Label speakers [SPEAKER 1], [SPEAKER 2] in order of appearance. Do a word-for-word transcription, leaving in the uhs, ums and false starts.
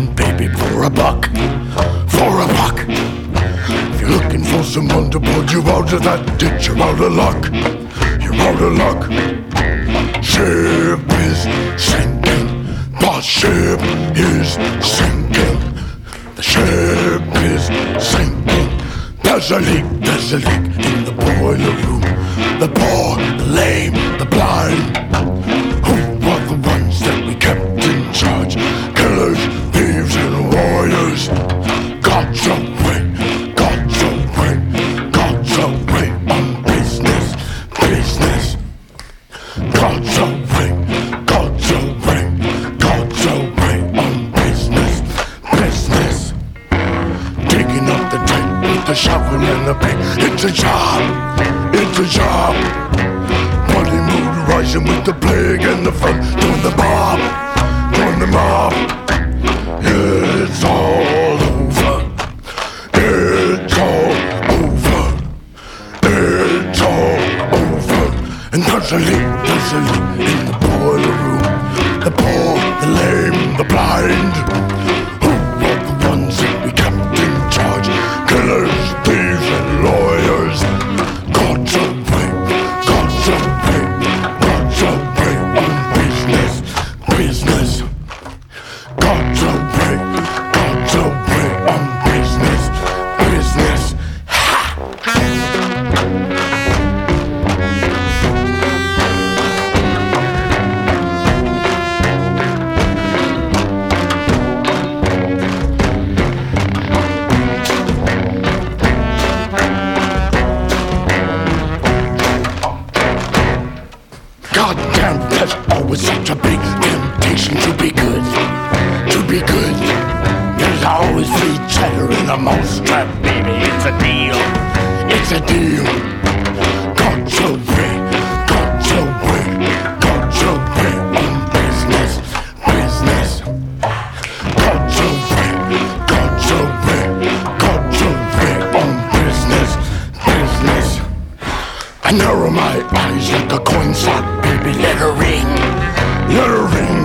[SPEAKER 1] one, baby, for a buck, for a buck. If you're looking for some underboard, you're out of that ditch, you're out of luck, you're out of luck. Ship is sinking, the ship is sinking, the ship is sinking. There's a leak, there's a leak in the boiler room. The poor, the lame, the blind. Who were the ones that we kept in charge? Killers, thieves, and warriors. God's away, God's away, God's away on business, business. God's away, God's away, God's away on business, business. Digging up the dirt with the shovel and the pick. It's a job, it's a job. Bloody mood rising with the plague and the fun. Join the mob, join the mob. It's all over, it's all over, it's all over. And there's a leak, there's a leak in the boiler room. The poor, the lame, the blind. Who were the ones that we kept in charge? Killers, thieves, and lawyers. God's away, God's away, God's away on business, business. God's away, God's away on business, business. Goddamn, there's always such a big temptation to be good, to be good. There's always free cheddar in a mousetrap, baby. It's a deal, it's a deal. God's away, God's away, God's away on business, business. God's away, God's away, God's away on business, business. I narrow my eyes like a coin slot, baby, let her ring, let her ring.